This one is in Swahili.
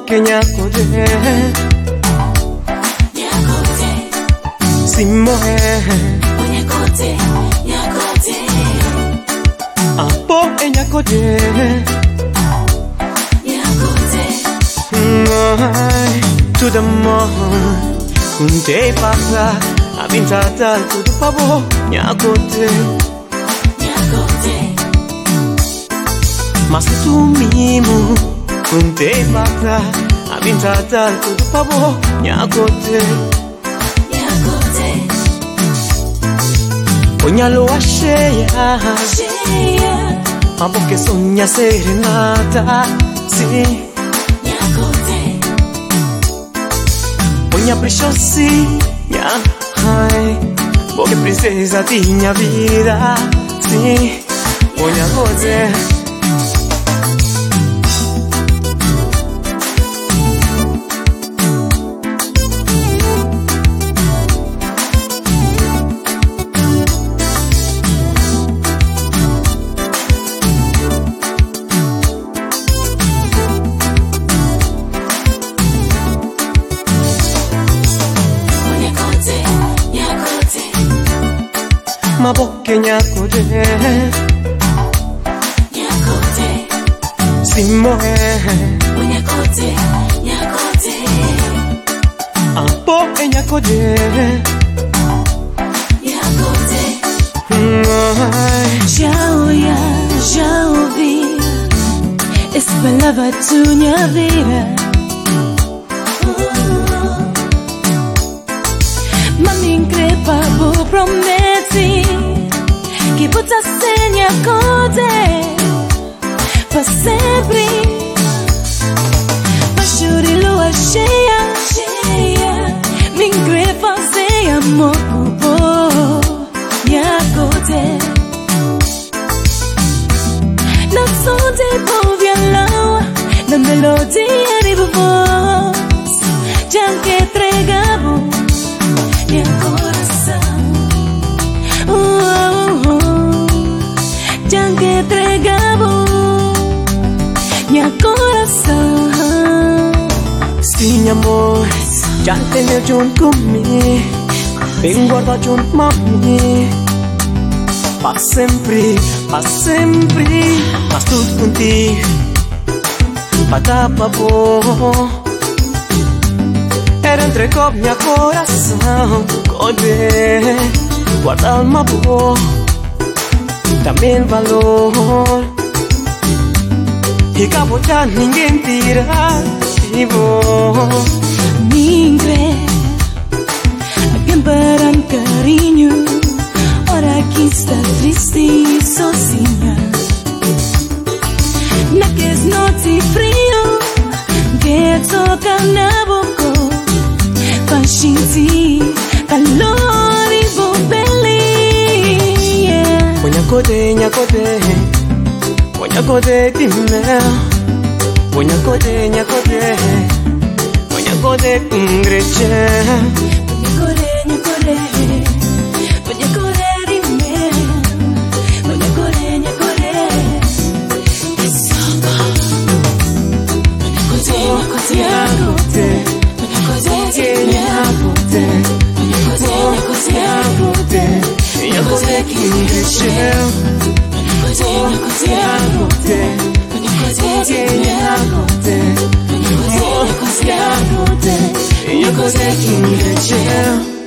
Maboke nyakote Simoe Nyakote Aboke nyakote To the moon Kunte pasa Abintata to the pabo Nyakote Masutumimu Kunte pasa Abintata to the pabo Nyakote Onyalo washeya Maboke sonya serenata Si Onya preciosi Nya hai Boke princesa tinha vida Si Onya goze Maboke nyakote Simoe Nyakote Aboke nyakote Já ouvi essa palavra tu minha vida. Mami increpa, vou prometi que vou te ensinar coisas para sempre. Baixo de lua cheia, me increpa sem amor, minha coisa. Na som de violão, na melodia de voz, já que entregamos meu coração. Já que entregamos meu coração. Sim, amor, já tenho junto comigo, bem guardado junto mami. Para sempre, mas tudo contigo. Para pra bom. Era entregou meu coração, poder guardar uma boa, também valor. E acabou já ninguém tira de bom. Mingre, gambaran carinho. Ora que está triste e sozinha. Naqueles noites frio, que toca na boca, faz sentir calor e bombele. Nyakote, timel. Nyakote, ingreche. Nyakote,